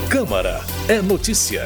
Câmara é notícia.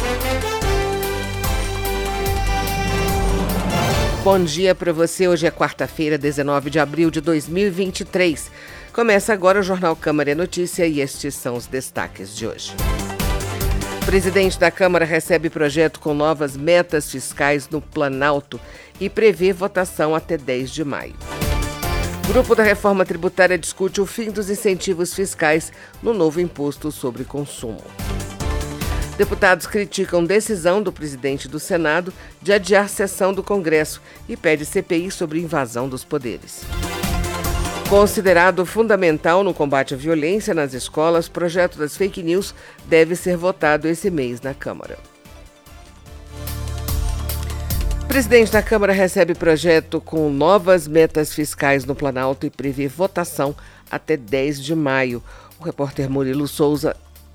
Bom dia para você. Hoje é quarta-feira, 19 de abril de 2023. Começa agora o Jornal Câmara é Notícia e estes são os destaques de hoje. O presidente da Câmara recebe projeto com novas metas fiscais no Planalto e prevê votação até 10 de maio. O grupo da reforma tributária discute o fim dos incentivos fiscais no novo imposto sobre consumo. Deputados criticam decisão do presidente do Senado de adiar sessão do Congresso e pede CPI sobre invasão dos poderes. Considerado fundamental no combate à violência nas escolas, o projeto das fake news deve ser votado esse mês na Câmara. O presidente da Câmara recebe projeto com novas metas fiscais no Planalto e prevê votação até 10 de maio. O repórter Murilo Souza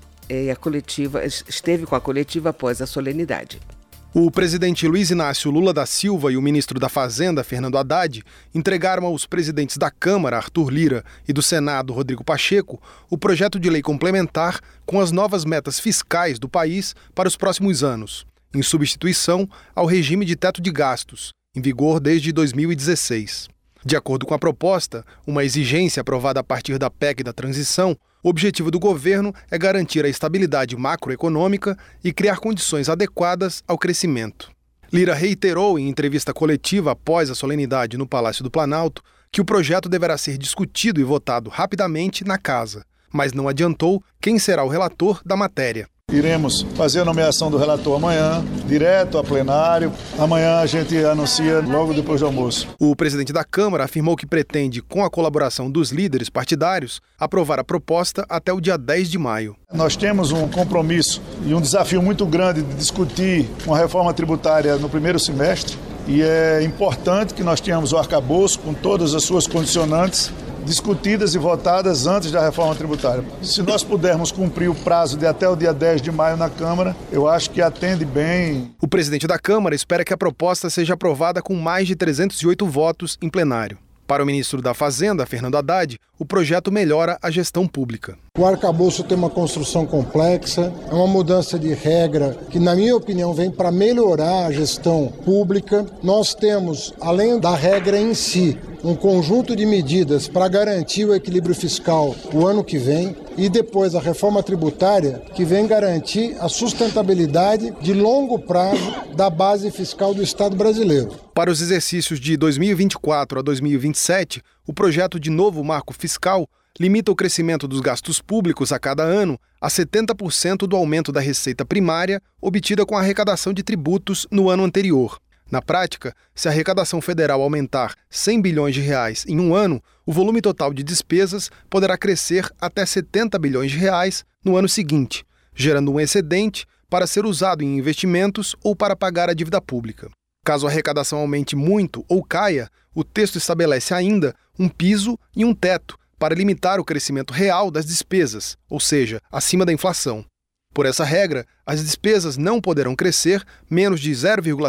esteve com a coletiva após a solenidade. O presidente Luiz Inácio Lula da Silva e o ministro da Fazenda, Fernando Haddad, entregaram aos presidentes da Câmara, Arthur Lira, e do Senado, Rodrigo Pacheco, o projeto de lei complementar com as novas metas fiscais do país para os próximos anos, em substituição ao regime de teto de gastos, em vigor desde 2016. De acordo com a proposta, uma exigência aprovada a partir da PEC da transição, o objetivo do governo é garantir a estabilidade macroeconômica e criar condições adequadas ao crescimento. Lira reiterou em entrevista coletiva após a solenidade no Palácio do Planalto que o projeto deverá ser discutido e votado rapidamente na Casa, mas não adiantou quem será o relator da matéria. Iremos fazer a nomeação do relator amanhã, direto a plenário. Amanhã a gente anuncia logo depois do almoço. O presidente da Câmara afirmou que pretende, com a colaboração dos líderes partidários, aprovar a proposta até o dia 10 de maio. Nós temos um compromisso e um desafio muito grande de discutir uma reforma tributária no primeiro semestre. E é importante que nós tenhamos o arcabouço com todas as suas condicionantes discutidas e votadas antes da reforma tributária. Se nós pudermos cumprir o prazo de até o dia 10 de maio na Câmara, eu acho que atende bem. O presidente da Câmara espera que a proposta seja aprovada com mais de 308 votos em plenário. Para o ministro da Fazenda, Fernando Haddad, o projeto melhora a gestão pública. O arcabouço tem uma construção complexa, é uma mudança de regra que, na minha opinião, vem para melhorar a gestão pública. Nós temos, além da regra em si, um conjunto de medidas para garantir o equilíbrio fiscal o ano que vem e depois a reforma tributária que vem garantir a sustentabilidade de longo prazo da base fiscal do Estado brasileiro. Para os exercícios de 2024 a 2027, o projeto de novo marco fiscal limita o crescimento dos gastos públicos a cada ano a 70% do aumento da receita primária obtida com a arrecadação de tributos no ano anterior. Na prática, se a arrecadação federal aumentar 100 bilhões de reais em um ano, o volume total de despesas poderá crescer até 70 bilhões de reais no ano seguinte, gerando um excedente para ser usado em investimentos ou para pagar a dívida pública. Caso a arrecadação aumente muito ou caia, o texto estabelece ainda um piso e um teto para limitar o crescimento real das despesas, ou seja, acima da inflação. Por essa regra, as despesas não poderão crescer menos de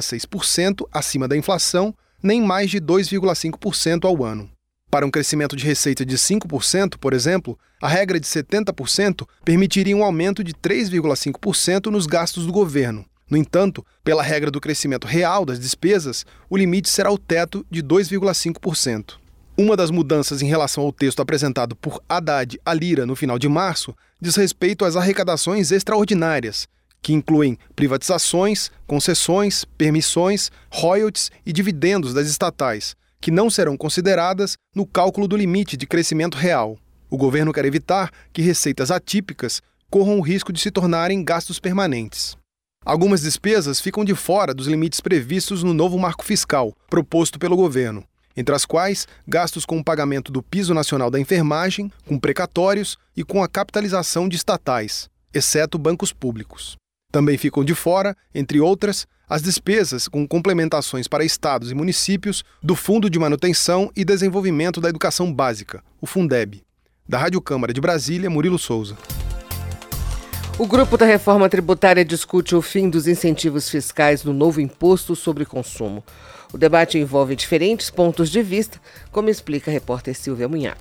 0,6% acima da inflação, nem mais de 2,5% ao ano. Para um crescimento de receita de 5%, por exemplo, a regra de 70% permitiria um aumento de 3,5% nos gastos do governo. No entanto, pela regra do crescimento real das despesas, o limite será o teto de 2,5%. Uma das mudanças em relação ao texto apresentado por Haddad a Lira no final de março diz respeito às arrecadações extraordinárias, que incluem privatizações, concessões, permissões, royalties e dividendos das estatais, que não serão consideradas no cálculo do limite de crescimento real. O governo quer evitar que receitas atípicas corram o risco de se tornarem gastos permanentes. Algumas despesas ficam de fora dos limites previstos no novo marco fiscal, proposto pelo governo, entre as quais gastos com o pagamento do piso nacional da enfermagem, com precatórios e com a capitalização de estatais, exceto bancos públicos. Também ficam de fora, entre outras, as despesas com complementações para estados e municípios do Fundo de Manutenção e Desenvolvimento da Educação Básica, o Fundeb. Da Rádio Câmara de Brasília, Murilo Souza. O grupo da reforma tributária discute o fim dos incentivos fiscais no novo imposto sobre consumo. O debate envolve diferentes pontos de vista, como explica a repórter Silvia Munhato.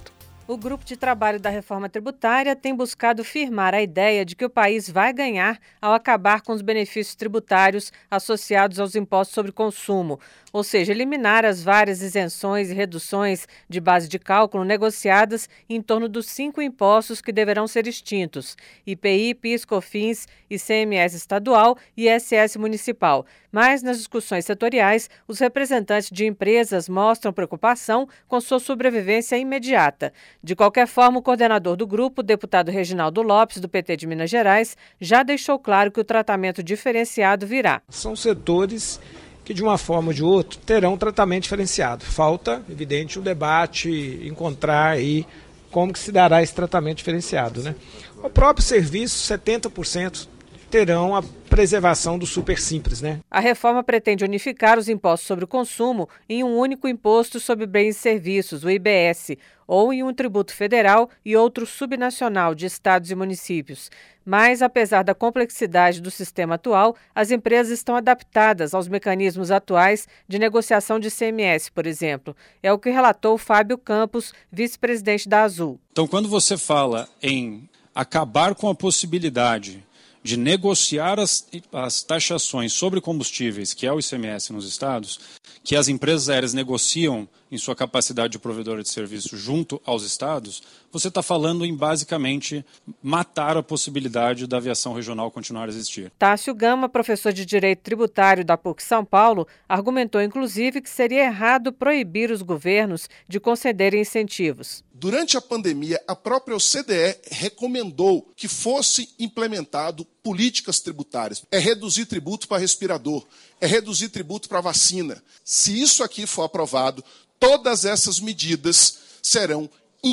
O grupo de trabalho da reforma tributária tem buscado firmar a ideia de que o país vai ganhar ao acabar com os benefícios tributários associados aos impostos sobre consumo, ou seja, eliminar as várias isenções e reduções de base de cálculo negociadas em torno dos 5 impostos que deverão ser extintos: IPI, PIS, COFINS, ICMS estadual e ISS municipal. Mas nas discussões setoriais, os representantes de empresas mostram preocupação com sua sobrevivência imediata. De qualquer forma, o coordenador do grupo, o deputado Reginaldo Lopes, do PT de Minas Gerais, já deixou claro que o tratamento diferenciado virá. São setores que, de uma forma ou de outra, terão um tratamento diferenciado. Falta, evidente, um debate, encontrar aí como que se dará esse tratamento diferenciado, né? O próprio serviço, 70% terão a preservação do super simples, né? A reforma pretende unificar os impostos sobre o consumo em um único imposto sobre bens e serviços, o IBS, ou em um tributo federal e outro subnacional de estados e municípios. Mas, apesar da complexidade do sistema atual, as empresas estão adaptadas aos mecanismos atuais de negociação de ICMS, por exemplo. É o que relatou Fábio Campos, vice-presidente da Azul. Então, quando você fala em acabar com a possibilidade de negociar as taxações sobre combustíveis, que é o ICMS nos estados, que as empresas aéreas negociam em sua capacidade de provedora de serviço junto aos estados, você está falando em, basicamente, matar a possibilidade da aviação regional continuar a existir. Tássio Gama, professor de Direito Tributário da PUC São Paulo, argumentou, inclusive, que seria errado proibir os governos de concederem incentivos. Durante a pandemia, a própria OCDE recomendou que fosse implementado políticas tributárias. É reduzir tributo para respirador, é reduzir tributo para vacina. Se isso aqui for aprovado, todas essas medidas serão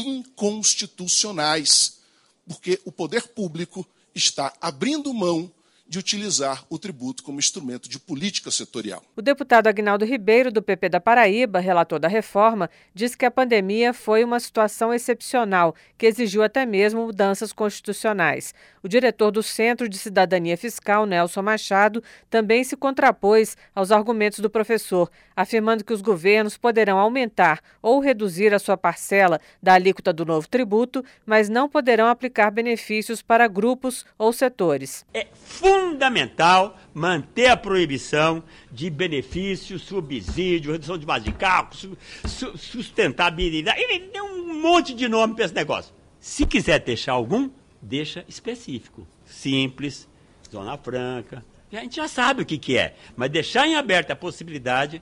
inconstitucionais, porque o poder público está abrindo mão de utilizar o tributo como instrumento de política setorial. O deputado Aguinaldo Ribeiro, do PP da Paraíba, relator da reforma, diz que a pandemia foi uma situação excepcional, que exigiu até mesmo mudanças constitucionais. O diretor do Centro de Cidadania Fiscal, Nelson Machado, também se contrapôs aos argumentos do professor, afirmando que os governos poderão aumentar ou reduzir a sua parcela da alíquota do novo tributo, mas não poderão aplicar benefícios para grupos ou setores. É fundamental manter a proibição de benefícios, subsídio, redução de base de cálculo, sustentabilidade. Ele deu um monte de nome para esse negócio. Se quiser deixar algum, deixa específico. Simples, zona franca. A gente já sabe o que é, mas deixar em aberto a possibilidade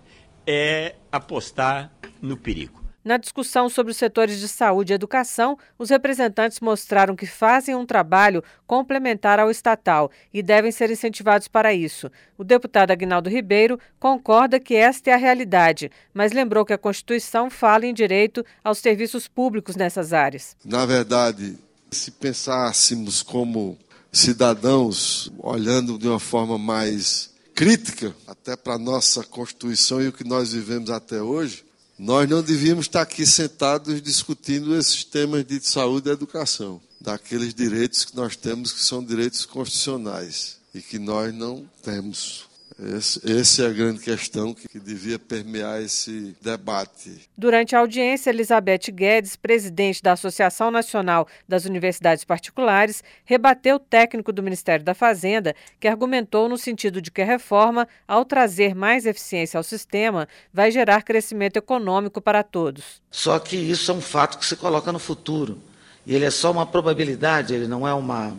é apostar no perigo. Na discussão sobre os setores de saúde e educação, os representantes mostraram que fazem um trabalho complementar ao estatal e devem ser incentivados para isso. O deputado Aguinaldo Ribeiro concorda que esta é a realidade, mas lembrou que a Constituição fala em direito aos serviços públicos nessas áreas. Na verdade, se pensássemos como cidadãos, olhando de uma forma mais crítica, até para a nossa Constituição e o que nós vivemos até hoje, nós não devíamos estar aqui sentados discutindo esses temas de saúde e educação, daqueles direitos que nós temos que são direitos constitucionais e que nós não temos. Essa é a grande questão que devia permear esse debate. Durante a audiência, Elizabeth Guedes, presidente da Associação Nacional das Universidades Particulares, rebateu o técnico do Ministério da Fazenda, que argumentou no sentido de que a reforma, ao trazer mais eficiência ao sistema, vai gerar crescimento econômico para todos. Só que isso é um fato que se coloca no futuro. E ele é só uma probabilidade, ele não é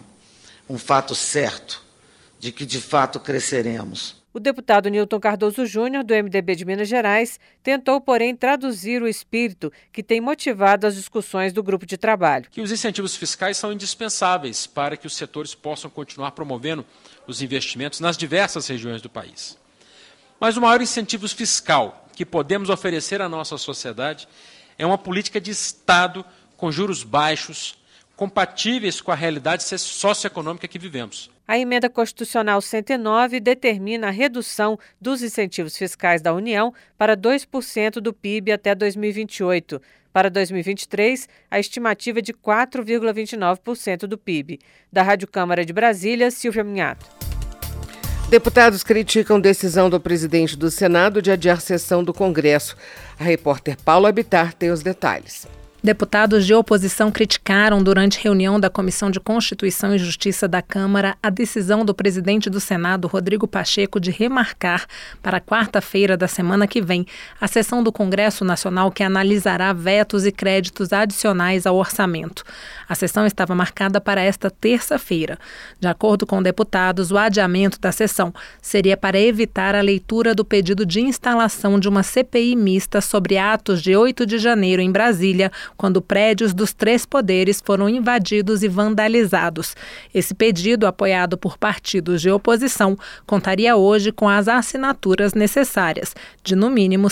um fato certo de que, de fato, cresceremos. O deputado Nilton Cardoso Júnior, do MDB de Minas Gerais, tentou, porém, traduzir o espírito que tem motivado as discussões do grupo de trabalho. Que os incentivos fiscais são indispensáveis para que os setores possam continuar promovendo os investimentos nas diversas regiões do país. Mas o maior incentivo fiscal que podemos oferecer à nossa sociedade é uma política de Estado com juros baixos, compatíveis com a realidade socioeconômica que vivemos. A Emenda Constitucional 109 determina a redução dos incentivos fiscais da União para 2% do PIB até 2028. Para 2023, a estimativa é de 4,29% do PIB. Da Rádio Câmara de Brasília, Silvia Minhato. Deputados criticam decisão do presidente do Senado de adiar sessão do Congresso. A repórter Paula Bittar tem os detalhes. Deputados de oposição criticaram durante reunião da Comissão de Constituição e Justiça da Câmara a decisão do presidente do Senado, Rodrigo Pacheco, de remarcar para quarta-feira da semana que vem a sessão do Congresso Nacional que analisará vetos e créditos adicionais ao orçamento. A sessão estava marcada para esta terça-feira. De acordo com deputados, o adiamento da sessão seria para evitar a leitura do pedido de instalação de uma CPI mista sobre atos de 8 de janeiro em Brasília, quando prédios dos 3 poderes foram invadidos e vandalizados. Esse pedido, apoiado por partidos de oposição, contaria hoje com as assinaturas necessárias, de no mínimo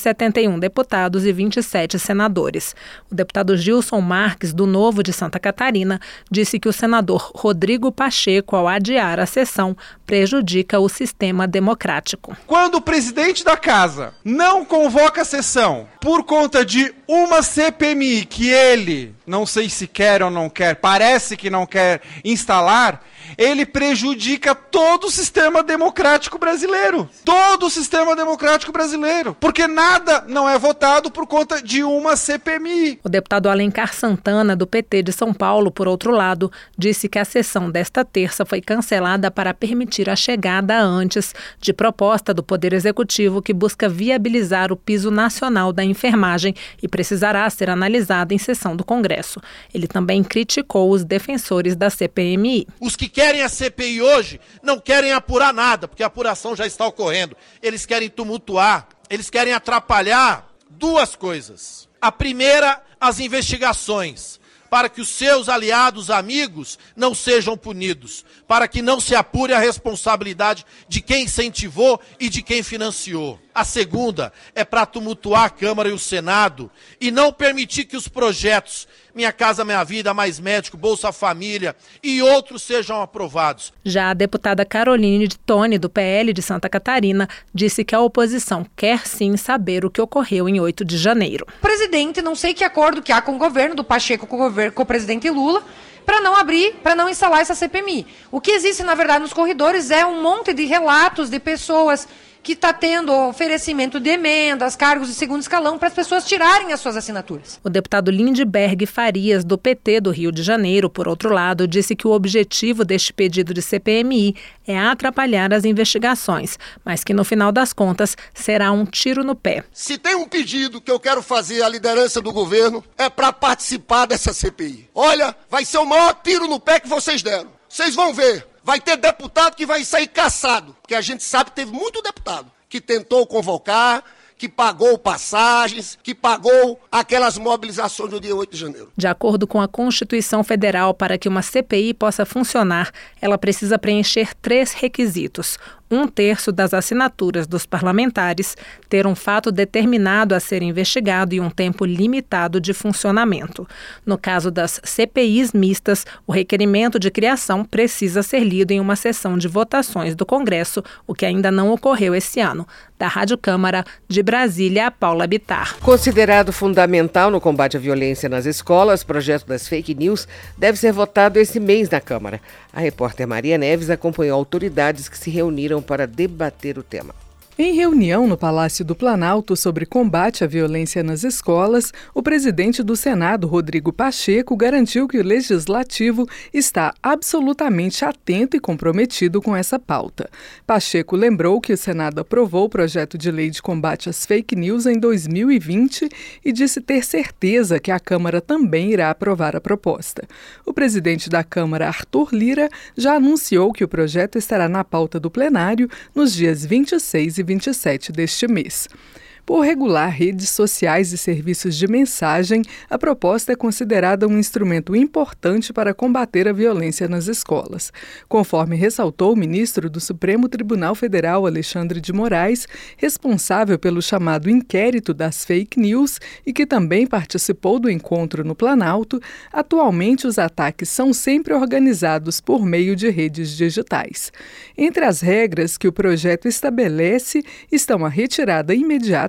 171 deputados e 27 senadores. O deputado Gilson Marques, do Novo de Santa Catarina, disse que o senador Rodrigo Pacheco, ao adiar a sessão, prejudica o sistema democrático. Quando o presidente da casa não convoca a sessão por conta de uma CPMI que ele, não sei se quer ou não quer, parece que não quer instalar, ele prejudica todo o sistema democrático brasileiro. Todo o sistema democrático brasileiro. Porque nada não é votado por conta de uma CPMI. O deputado Alencar Santana, do PT de São Paulo, por outro lado, disse que a sessão desta terça foi cancelada para permitir a chegada antes de proposta do Poder Executivo que busca viabilizar o piso nacional da enfermagem e precisará ser analisada em sessão do Congresso. Ele também criticou os defensores da CPMI. Os que querem a CPI hoje não querem apurar nada, porque a apuração já está ocorrendo. Eles querem tumultuar, eles querem atrapalhar 2 coisas. A primeira, as investigações, para que os seus aliados, amigos, não sejam punidos, para que não se apure a responsabilidade de quem incentivou e de quem financiou. A segunda é para tumultuar a Câmara e o Senado e não permitir que os projetos Minha Casa Minha Vida, Mais Médico, Bolsa Família e outros sejam aprovados. Já a deputada Caroline de Tone, do PL de Santa Catarina, disse que a oposição quer sim saber o que ocorreu em 8 de janeiro. Presidente, não sei que acordo que há com o governo, do Pacheco com o presidente Lula, para não abrir, para não instalar essa CPMI. O que existe, na verdade, nos corredores é um monte de relatos de pessoas que está tendo oferecimento de emendas, cargos de segundo escalão, para as pessoas tirarem as suas assinaturas. O deputado Lindbergh Farias, do PT do Rio de Janeiro, por outro lado, disse que o objetivo deste pedido de CPMI é atrapalhar as investigações, mas que no final das contas será um tiro no pé. Se tem um pedido que eu quero fazer à liderança do governo, é para participar dessa CPI. Olha, vai ser o maior tiro no pé que vocês deram. Vocês vão ver. Vai ter deputado que vai sair caçado, porque a gente sabe que teve muito deputado que tentou convocar, que pagou passagens, que pagou aquelas mobilizações do dia 8 de janeiro. De acordo com a Constituição Federal, para que uma CPI possa funcionar, ela precisa preencher 3 requisitos. 1/3 das assinaturas dos parlamentares, ter um fato determinado a ser investigado e um tempo limitado de funcionamento. No caso das CPIs mistas, o requerimento de criação precisa ser lido em uma sessão de votações do Congresso, o que ainda não ocorreu esse ano. Da Rádio Câmara, de Brasília, a Paula Bittar. Considerado fundamental no combate à violência nas escolas, o projeto das fake news deve ser votado esse mês na Câmara. A repórter Maria Neves acompanhou autoridades que se reuniram para debater o tema. Em reunião no Palácio do Planalto sobre combate à violência nas escolas, o presidente do Senado, Rodrigo Pacheco, garantiu que o Legislativo está absolutamente atento e comprometido com essa pauta. Pacheco lembrou que o Senado aprovou o projeto de lei de combate às fake news em 2020 e disse ter certeza que a Câmara também irá aprovar a proposta. O presidente da Câmara, Arthur Lira, já anunciou que o projeto estará na pauta do plenário nos dias 26 e 27 deste mês. Por regular redes sociais e serviços de mensagem, a proposta é considerada um instrumento importante para combater a violência nas escolas. Conforme ressaltou o ministro do Supremo Tribunal Federal, Alexandre de Moraes, responsável pelo chamado inquérito das fake news e que também participou do encontro no Planalto, atualmente os ataques são sempre organizados por meio de redes digitais. Entre as regras que o projeto estabelece estão a retirada imediata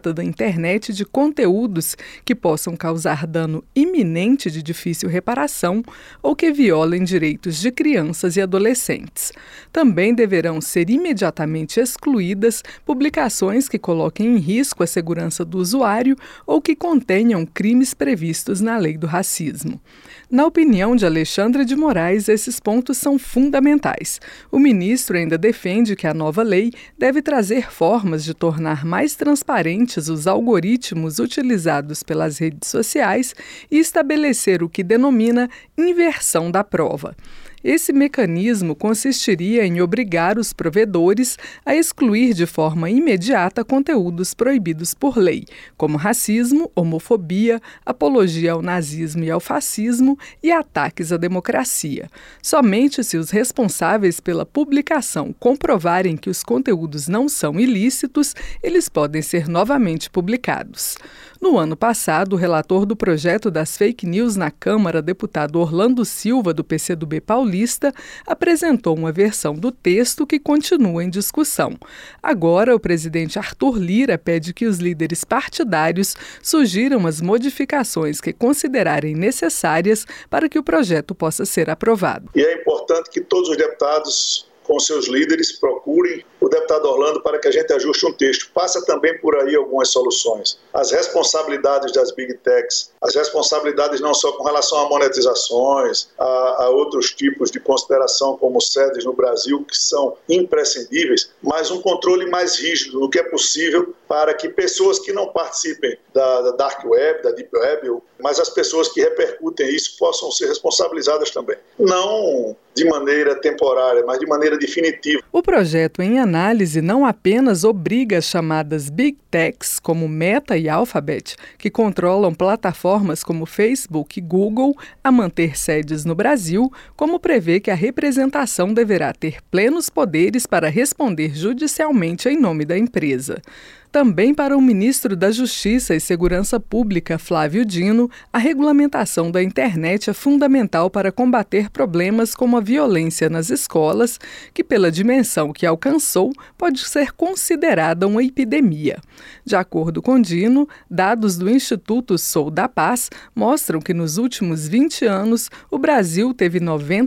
segurança da internet de conteúdos que possam causar dano iminente de difícil reparação ou que violem direitos de crianças e adolescentes. Também deverão ser imediatamente excluídas publicações que coloquem em risco a segurança do usuário ou que contenham crimes previstos na Lei do Racismo. Na opinião de Alexandre de Moraes, esses pontos são fundamentais. O ministro ainda defende que a nova lei deve trazer formas de tornar mais transparentes os algoritmos utilizados pelas redes sociais e estabelecer o que denomina inversão da prova. Esse mecanismo consistiria em obrigar os provedores a excluir de forma imediata conteúdos proibidos por lei, como racismo, homofobia, apologia ao nazismo e ao fascismo e ataques à democracia. Somente se os responsáveis pela publicação comprovarem que os conteúdos não são ilícitos, eles podem ser novamente publicados. No ano passado, o relator do projeto das fake news na Câmara, deputado Orlando Silva, do PCdoB paulista, apresentou uma versão do texto que continua em discussão. Agora, o presidente Arthur Lira pede que os líderes partidários sugiram as modificações que considerarem necessárias para que o projeto possa ser aprovado. E é importante que todos os deputados, com seus líderes, procurem o deputado Orlando para que a gente ajuste um texto. Passa também por aí algumas soluções. As responsabilidades das Big Techs, as responsabilidades não só com relação a monetizações, a outros tipos de consideração como sedes no Brasil, que são imprescindíveis, mas um controle mais rígido do que é possível para que pessoas que não participem da Dark Web, da Deep Web, mas as pessoas que repercutem isso possam ser responsabilizadas também. Não de maneira temporária, mas de maneira definitiva. O projeto em análise não apenas obriga as chamadas Big Techs, como Meta e Alphabet, que controlam plataformas como Facebook e Google, a manter sedes no Brasil, como prevê que a representação deverá ter plenos poderes para responder judicialmente em nome da empresa. Também para o ministro da Justiça e Segurança Pública, Flávio Dino, a regulamentação da internet é fundamental para combater problemas como a violência nas escolas, que, pela dimensão que alcançou, pode ser considerada uma epidemia. De acordo com Dino, dados do Instituto Sou da Paz mostram que nos últimos 20 anos o Brasil teve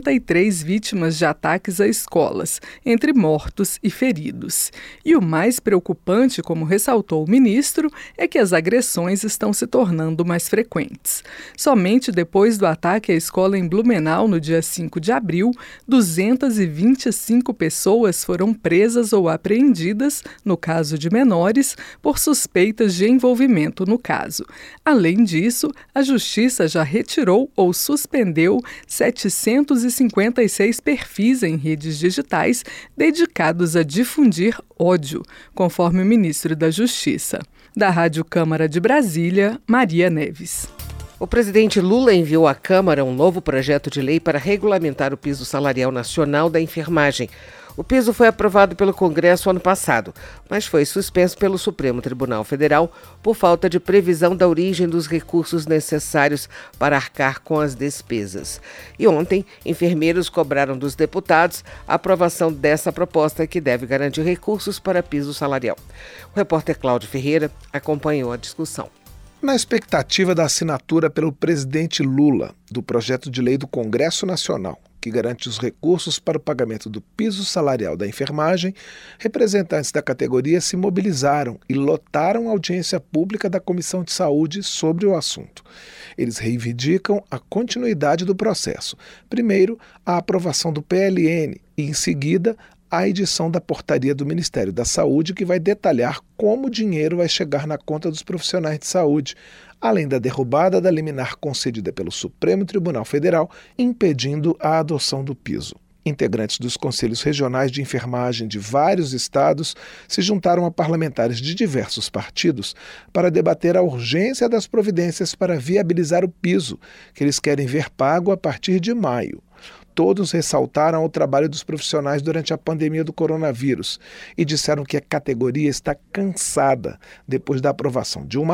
93 vítimas de ataques a escolas, entre mortos e feridos. E o mais preocupante, como ressaltou o ministro, é que as agressões estão se tornando mais frequentes. Somente depois do ataque à escola em Blumenau, no dia 5 de abril, 225 pessoas foram presas ou apreendidas, no caso de menores, por suspeitas de envolvimento no caso. Além disso, a Justiça já retirou ou suspendeu 756 perfis em redes digitais dedicados a difundir ódio, conforme o ministro da Justiça. Da Rádio Câmara de Brasília, Maria Neves. O presidente Lula enviou à Câmara um novo projeto de lei para regulamentar o piso salarial nacional da enfermagem. O piso foi aprovado pelo Congresso ano passado, mas foi suspenso pelo Supremo Tribunal Federal por falta de previsão da origem dos recursos necessários para arcar com as despesas. E ontem, enfermeiros cobraram dos deputados a aprovação dessa proposta que deve garantir recursos para piso salarial. O repórter Cláudio Ferreira acompanhou a discussão. Na expectativa da assinatura pelo presidente Lula do projeto de lei do Congresso Nacional, que garante os recursos para o pagamento do piso salarial da enfermagem, representantes da categoria se mobilizaram e lotaram a audiência pública da Comissão de Saúde sobre o assunto. Eles reivindicam a continuidade do processo. Primeiro, a aprovação do PLN e, em seguida, a edição da portaria do Ministério da Saúde, que vai detalhar como o dinheiro vai chegar na conta dos profissionais de saúde, além da derrubada da liminar concedida pelo Supremo Tribunal Federal, impedindo a adoção do piso. Integrantes dos conselhos regionais de enfermagem de vários estados se juntaram a parlamentares de diversos partidos para debater a urgência das providências para viabilizar o piso, que eles querem ver pago a partir de maio. Todos ressaltaram o trabalho dos profissionais durante a pandemia do coronavírus e disseram que a categoria está cansada depois da aprovação de uma lei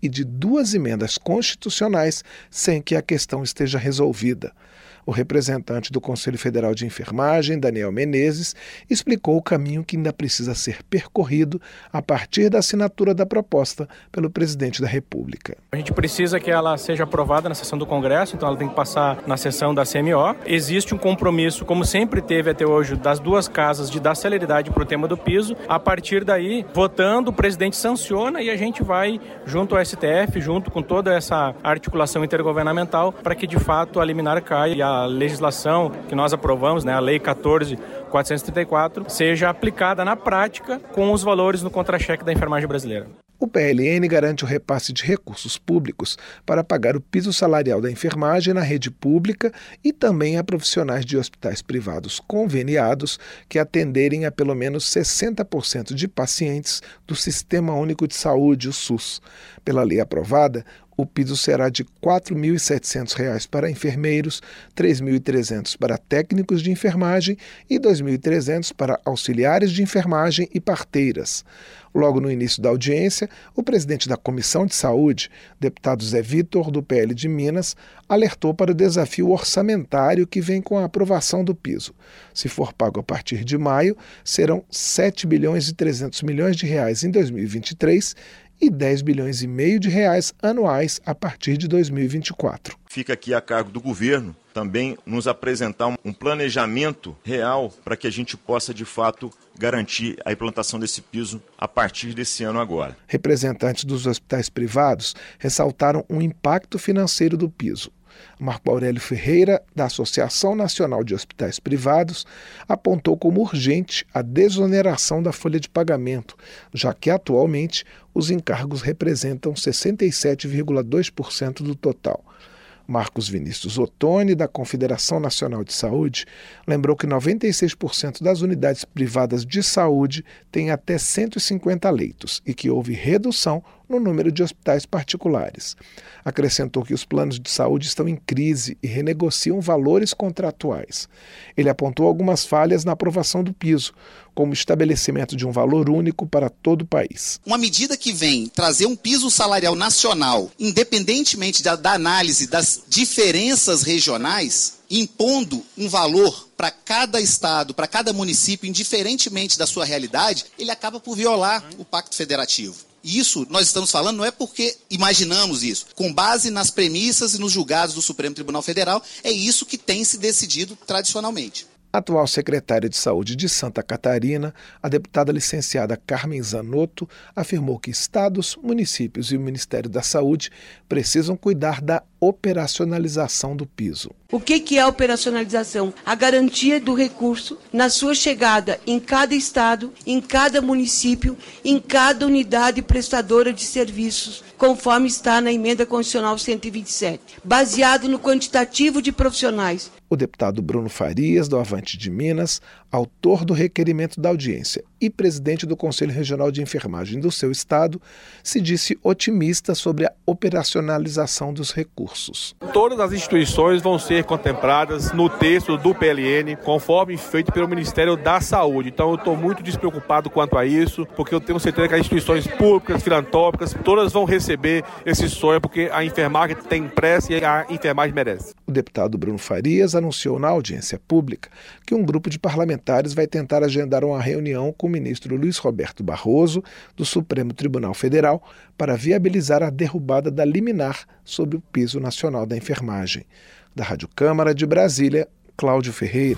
e de 2 emendas constitucionais sem que a questão esteja resolvida. O representante do Conselho Federal de Enfermagem, Daniel Menezes, explicou o caminho que ainda precisa ser percorrido a partir da assinatura da proposta pelo presidente da República. A gente precisa que ela seja aprovada na sessão do Congresso, então ela tem que passar na sessão da CMO. Existe um compromisso, como sempre teve até hoje, das 2 casas de dar celeridade para o tema do piso. A partir daí, votando, o presidente sanciona e a gente vai junto ao STF, junto com toda essa articulação intergovernamental, para que de fato a liminar caia e a legislação que nós aprovamos, a Lei 14.434, seja aplicada na prática com os valores no contra-cheque da enfermagem brasileira. O PLN garante o repasse de recursos públicos para pagar o piso salarial da enfermagem na rede pública e também a profissionais de hospitais privados conveniados que atenderem a pelo menos 60% de pacientes do Sistema Único de Saúde, o SUS. Pela lei aprovada, o piso será de R$ 4.700 para enfermeiros, R$ 3.300 para técnicos de enfermagem e R$ 2.300 para auxiliares de enfermagem e parteiras. Logo no início da audiência, o presidente da Comissão de Saúde, deputado Zé Vitor, do PL de Minas, alertou para o desafio orçamentário que vem com a aprovação do piso. Se for pago a partir de maio, serão R$ 7 bilhões e 300 milhões de reais em 2023 e 10 bilhões e meio de reais anuais a partir de 2024. Fica aqui a cargo do governo também nos apresentar um planejamento real para que a gente possa, de fato, garantir a implantação desse piso a partir desse ano agora. Representantes dos hospitais privados ressaltaram o impacto financeiro do piso. Marco Aurélio Ferreira, da Associação Nacional de Hospitais Privados, apontou como urgente a desoneração da folha de pagamento, já que atualmente os encargos representam 67,2% do total. Marcos Vinícius Ottoni, da Confederação Nacional de Saúde, lembrou que 96% das unidades privadas de saúde têm até 150 leitos e que houve redução no número de hospitais particulares. Acrescentou que os planos de saúde estão em crise e renegociam valores contratuais. Ele apontou algumas falhas na aprovação do piso, como o estabelecimento de um valor único para todo o país. Uma medida que vem trazer um piso salarial nacional, independentemente da análise das diferenças regionais, impondo um valor para cada estado, para cada município, indiferentemente da sua realidade, ele acaba por violar o Pacto Federativo. E isso nós estamos falando não é porque imaginamos isso. Com base nas premissas e nos julgados do Supremo Tribunal Federal, é isso que tem se decidido tradicionalmente. A atual secretária de Saúde de Santa Catarina, a deputada licenciada Carmen Zanotto, afirmou que estados, municípios e o Ministério da Saúde precisam cuidar da operacionalização do piso. O que é a operacionalização? A garantia do recurso na sua chegada em cada estado, em cada município, em cada unidade prestadora de serviços, conforme está na Emenda Constitucional 127, baseado no quantitativo de profissionais. O deputado Bruno Farias, do Avante de Minas, autor do requerimento da audiência e presidente do Conselho Regional de Enfermagem do seu estado, se disse otimista sobre a operacionalização dos recursos. Todas as instituições vão ser contempladas no texto do PLN, conforme feito pelo Ministério da Saúde. Então eu estou muito despreocupado quanto a isso, porque eu tenho certeza que as instituições públicas, filantrópicas, todas vão receber esse sonho, porque a enfermagem tem pressa e a enfermagem merece. O deputado Bruno Farias anunciou na audiência pública que um grupo de parlamentares vai tentar agendar uma reunião com o ministro Luiz Roberto Barroso, do Supremo Tribunal Federal, para viabilizar a derrubada da liminar sobre o piso nacional da enfermagem. Da Rádio Câmara de Brasília, Cláudio Ferreira.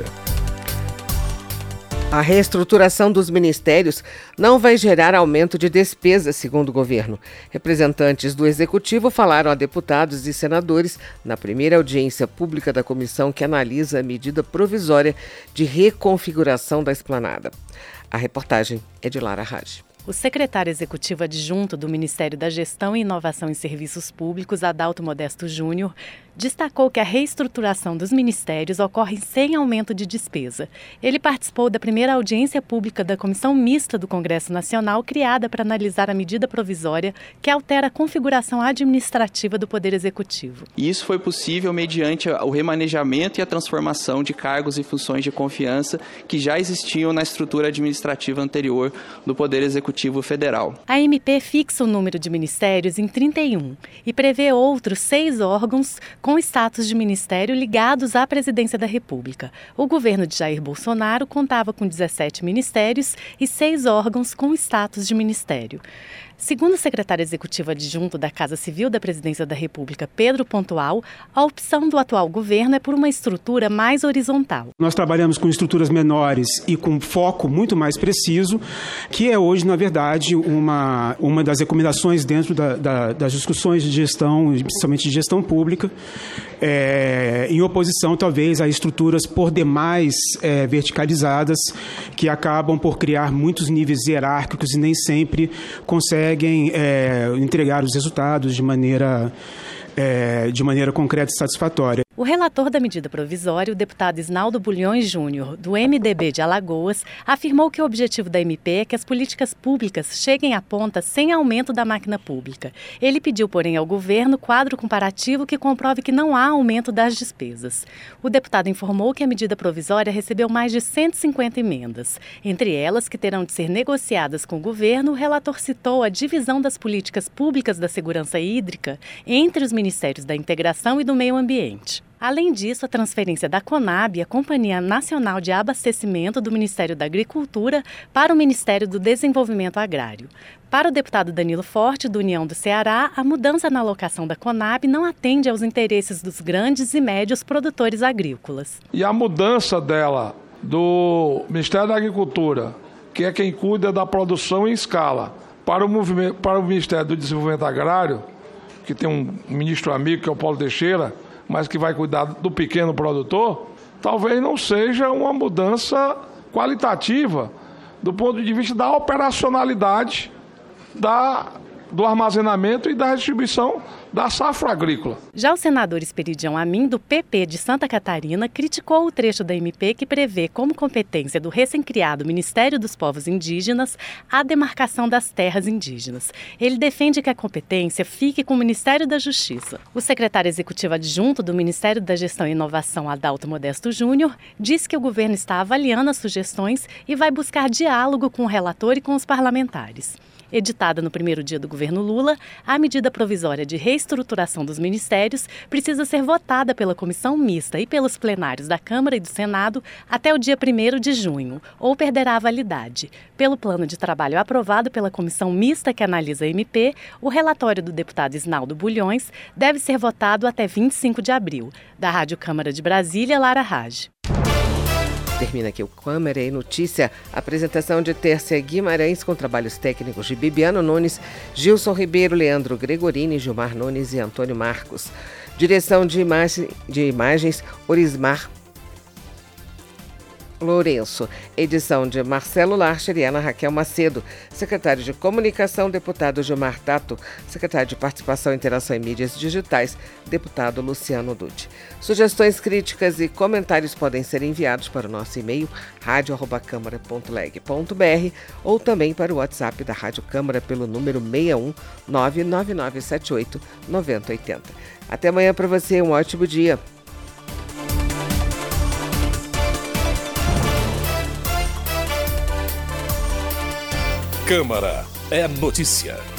A reestruturação dos ministérios não vai gerar aumento de despesas, segundo o governo. Representantes do Executivo falaram a deputados e senadores na primeira audiência pública da comissão que analisa a medida provisória de reconfiguração da esplanada. A reportagem é de Lara Raj. O secretário executivo adjunto do Ministério da Gestão e Inovação em Serviços Públicos, Adalto Modesto Júnior, destacou que a reestruturação dos ministérios ocorre sem aumento de despesa. Ele participou da primeira audiência pública da Comissão Mista do Congresso Nacional, criada para analisar a medida provisória que altera a configuração administrativa do Poder Executivo. E isso foi possível mediante o remanejamento e a transformação de cargos e funções de confiança que já existiam na estrutura administrativa anterior do Poder Executivo. Executivo Federal. A MP fixa o número de ministérios em 31 e prevê outros 6 órgãos com status de ministério ligados à Presidência da República. O governo de Jair Bolsonaro contava com 17 ministérios e 6 órgãos com status de ministério. Segundo o secretário executivo adjunto da Casa Civil da Presidência da República, Pedro Pontual, a opção do atual governo é por uma estrutura mais horizontal. Nós trabalhamos com estruturas menores e com foco muito mais preciso, que é hoje, na verdade, uma das recomendações dentro das discussões de gestão, principalmente de gestão pública, em oposição, talvez, a estruturas por demais verticalizadas, que acabam por criar muitos níveis hierárquicos e nem sempre conseguem entregar os resultados de maneira concreta e satisfatória. O relator da medida provisória, o deputado Isnaldo Bulhões Júnior, do MDB de Alagoas, afirmou que o objetivo da MP é que as políticas públicas cheguem à ponta sem aumento da máquina pública. Ele pediu, porém, ao governo quadro comparativo que comprove que não há aumento das despesas. O deputado informou que a medida provisória recebeu mais de 150 emendas. Entre elas, que terão de ser negociadas com o governo, o relator citou a divisão das políticas públicas da segurança hídrica entre os Ministérios da Integração e do Meio Ambiente. Além disso, a transferência da Conab, a Companhia Nacional de Abastecimento do Ministério da Agricultura, para o Ministério do Desenvolvimento Agrário. Para o deputado Danilo Forte, do União do Ceará, a mudança na alocação da Conab não atende aos interesses dos grandes e médios produtores agrícolas. E a mudança dela do Ministério da Agricultura, que é quem cuida da produção em escala, para o Ministério do Desenvolvimento Agrário, que tem um ministro amigo, que é o Paulo Teixeira, mas que vai cuidar do pequeno produtor, talvez não seja uma mudança qualitativa do ponto de vista da operacionalidade do armazenamento e da distribuição da safra agrícola. Já o senador Esperidião Amin, do PP de Santa Catarina, criticou o trecho da MP que prevê como competência do recém-criado Ministério dos Povos Indígenas a demarcação das terras indígenas. Ele defende que a competência fique com o Ministério da Justiça. O secretário executivo adjunto do Ministério da Gestão e Inovação, Adalto Modesto Júnior, disse que o governo está avaliando as sugestões e vai buscar diálogo com o relator e com os parlamentares. Editada no primeiro dia do governo Lula, a medida provisória de reestruturação dos ministérios precisa ser votada pela comissão mista e pelos plenários da Câmara e do Senado até o dia 1º de junho, ou perderá a validade. Pelo plano de trabalho aprovado pela comissão mista que analisa a MP, o relatório do deputado Isnaldo Bulhões deve ser votado até 25 de abril. Da Rádio Câmara de Brasília, Lara Raj. Termina aqui o Câmara e Notícia. Apresentação de Tércia Guimarães com trabalhos técnicos de Bibiano Nunes, Gilson Ribeiro, Leandro Gregorini, Gilmar Nunes e Antônio Marcos. Direção de imagens Orismar Lourenço. Edição de Marcelo Larcher e Ana Raquel Macedo. Secretário de Comunicação, deputado Gilmar Tato. Secretário de Participação, Interação e Mídias Digitais, deputado Luciano Dutti. Sugestões, críticas e comentários podem ser enviados para o nosso e-mail radio@câmara.leg.br ou também para o WhatsApp da Rádio Câmara pelo número 61 99978 9080. Até amanhã para você, um ótimo dia. Câmara é notícia.